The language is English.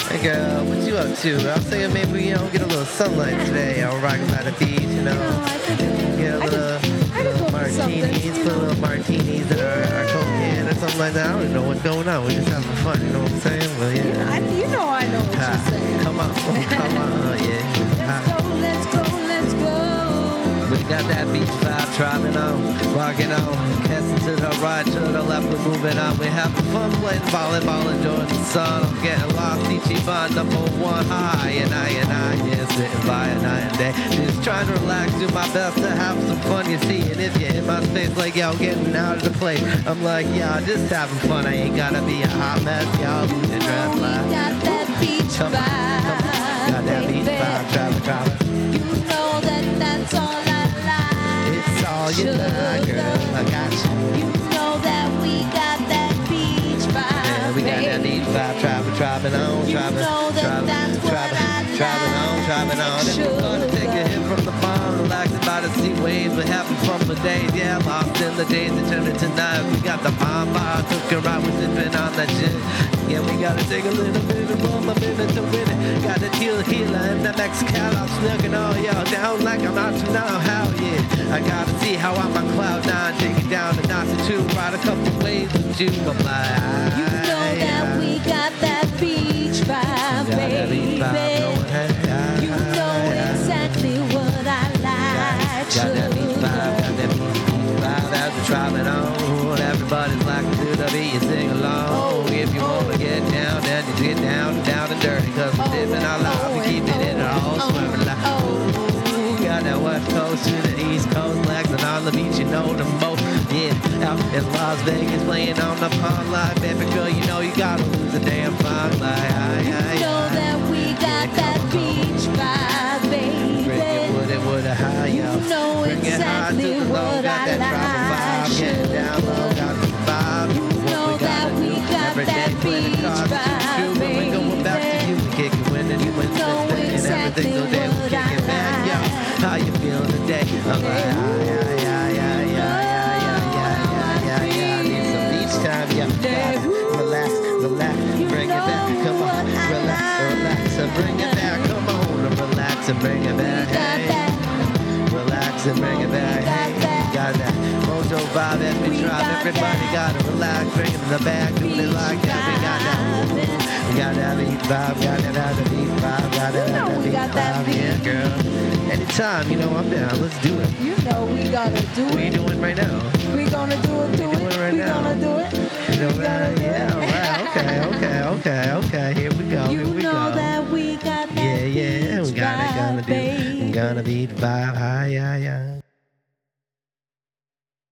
Hey girl, what you up to? I was thinking maybe get a little sunlight today. I'll rock by the beach, get a little martinis, put a little martinis in our Coke can or something like that. I don't even know what's going on. We're just having fun, you know what I'm saying? Well, yeah. I know what you're saying. Come on, yeah. Let's go. We got that beach vibe, driving on, rocking on, casting to the right, to the left, we're moving on. We're having fun playing volleyball, enjoying the sun. I'm getting lost, Ichiban #1 high, and I, yeah, sitting by a night and day. Just trying to relax, do my best to have some fun, you see. And if you're in my space like, yo, getting out of the place, I'm like, yeah, just having fun. I ain't gotta be a hot mess, y'all. We got that beach vibe. Got that beach vibe, driving. You know that's all I like. It's all you like, girl. I got you. You know that we got that beach vibe. Yeah, we got that beach vibe, driving on, driving on. And we're gonna take a hit from the pond, relaxing by the sea waves. We're having fun for days, yeah, lost in the days that turn into night. We got the palm bar, cooking right, we're sipping on that gin. Yeah, we gotta take a little bit of rum, a minute to win it. Got the tequila and the Mexican, I'm snooking all y'all down like I'm out to now. Hell yeah, I gotta see how I'm on cloud nine, take it down to notch or two, ride a couple waves with you. I'm like, you know that we got that beach vibe, baby. You know exactly what I like. Got that beach vibe, as we're driving on. Everybody's like to the beat, you sing along. If you wanna get down, then you get down and dirty. Cause we're living our life, we keep it in our all swimming like, ooh. Got that west coast to the east coast, legs and on the beach, you know the most. Yeah, out in Las Vegas, playing on the pond line. Baby girl, you know you gotta lose a damn fine like, you know that we got that beach vibe, baby. Bring it with a high, yo. You know exactly what I like. Getting down low, got the vibe. You know that we got that beach vibe, baby. We're going back to you, we kick it, winning, you win, and everything so damn we kick it back, yo. How you feeling today? I'm like, need some beach time, yeah. Relax, bring it back, come on. Relax, and bring it back, come on. Relax and bring it back, hey. Relax and bring it back, hey. Got that mojo vibe as we drive. Everybody gotta relax, bring it in the back, do it like that. We got that beat vibe, got that beat vibe, got that beat vibe, yeah, girl. Anytime, I'm down. Let's do it. You know we gotta do it. What are you doing right now? We gonna do it. Right we now. gonna do it. Yeah, all right. Okay. Here we go. You know that we got that yeah. We beach gonna vibe, be vibe high, yeah.